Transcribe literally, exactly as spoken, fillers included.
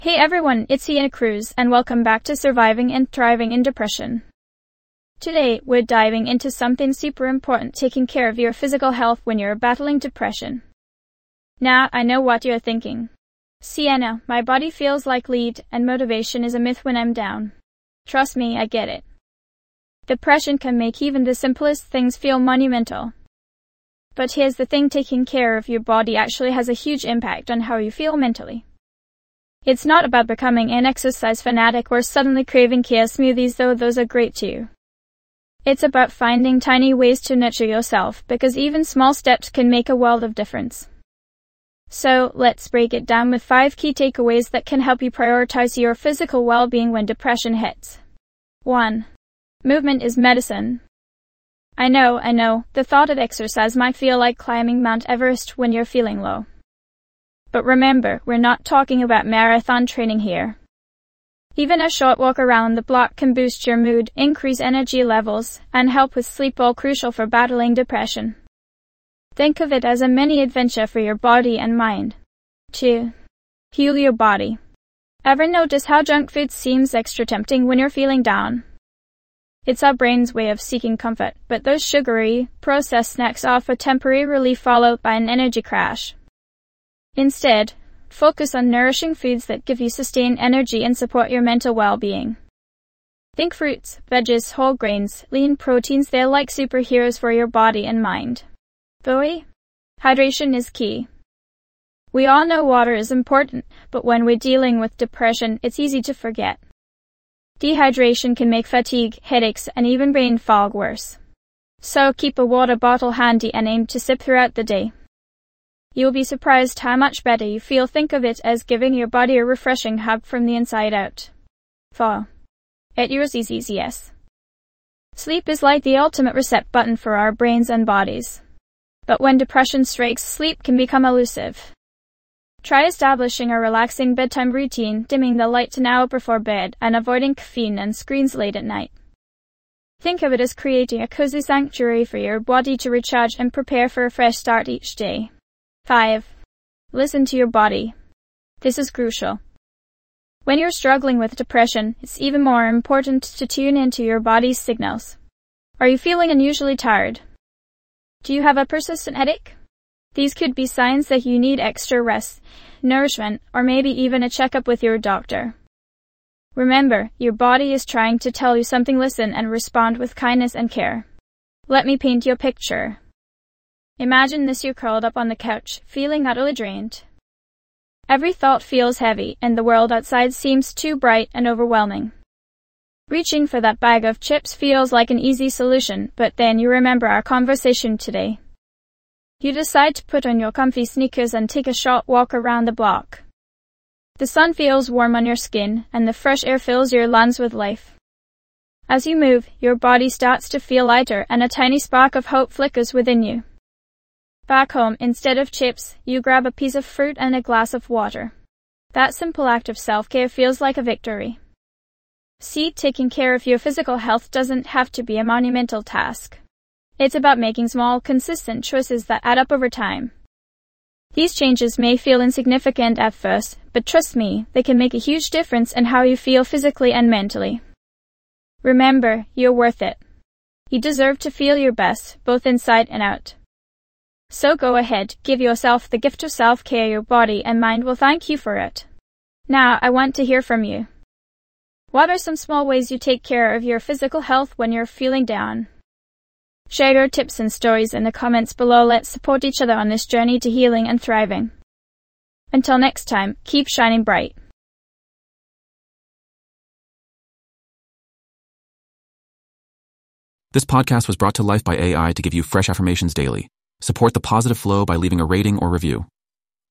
Hey everyone, it's Ian Cruz, and welcome back to Surviving and Thriving in Depression. Today, we're diving into something super important, taking care of your physical health when you're battling depression. Now, I know what you're thinking. Sienna, my body feels like lead, and motivation is a myth when I'm down. Trust me, I get it. Depression can make even the simplest things feel monumental. But here's the thing, taking care of your body actually has a huge impact on how you feel mentally. It's not about becoming an exercise fanatic or suddenly craving kale smoothies, though those are great too. It's about finding tiny ways to nurture yourself, because even small steps can make a world of difference. So, let's break it down with five key takeaways that can help you prioritize your physical well-being when depression hits. one. Movement is medicine. I know, I know, the thought of exercise might feel like climbing Mount Everest when you're feeling low. But remember, we're not talking about marathon training here. Even a short walk around the block can boost your mood, increase energy levels, and help with sleep, all crucial for battling depression. Think of it as a mini adventure for your body and mind. two. Heal your body. Ever notice how junk food seems extra tempting when you're feeling down? It's our brain's way of seeking comfort, but those sugary, processed snacks offer temporary relief followed by an energy crash. Instead, focus on nourishing foods that give you sustained energy and support your mental well-being. Think fruits, veggies, whole grains, lean proteins. They're like superheroes for your body and mind. three. Hydration is key. We all know water is important, but when we're dealing with depression, it's easy to forget. Dehydration can make fatigue, headaches, and even brain fog worse. So keep a water bottle handy and aim to sip throughout the day. You'll be surprised how much better you feel. Think of it as giving your body a refreshing hug from the inside out. four. Eat yours easy, yes. Sleep is like the ultimate reset button for our brains and bodies. But when depression strikes, sleep can become elusive. Try establishing a relaxing bedtime routine, dimming the lights an hour before bed, and avoiding caffeine and screens late at night. Think of it as creating a cozy sanctuary for your body to recharge and prepare for a fresh start each day. five. Listen to your body. This is crucial. When you're struggling with depression, it's even more important to tune into your body's signals. Are you feeling unusually tired? Do you have a persistent headache? These could be signs that you need extra rest, nourishment, or maybe even a checkup with your doctor. Remember, your body is trying to tell you something. Listen and respond with kindness and care. Let me paint you a picture. Imagine this: you're curled up on the couch, feeling utterly drained. Every thought feels heavy, and the world outside seems too bright and overwhelming. Reaching for that bag of chips feels like an easy solution, but then you remember our conversation today. You decide to put on your comfy sneakers and take a short walk around the block. The sun feels warm on your skin, and the fresh air fills your lungs with life. As you move, your body starts to feel lighter, and a tiny spark of hope flickers within you. Back home, instead of chips, you grab a piece of fruit and a glass of water. That simple act of self-care feels like a victory. See, taking care of your physical health doesn't have to be a monumental task. It's about making small, consistent choices that add up over time. These changes may feel insignificant at first, but trust me, they can make a huge difference in how you feel physically and mentally. Remember, you're worth it. You deserve to feel your best, both inside and out. So go ahead, give yourself the gift of self-care. Your body and mind will thank you for it. Now, I want to hear from you. What are some small ways you take care of your physical health when you're feeling down? Share your tips and stories in the comments below. Let's support each other on this journey to healing and thriving. Until next time, keep shining bright. This podcast was brought to life by A I to give you fresh affirmations daily. Support the positive flow by leaving a rating or review.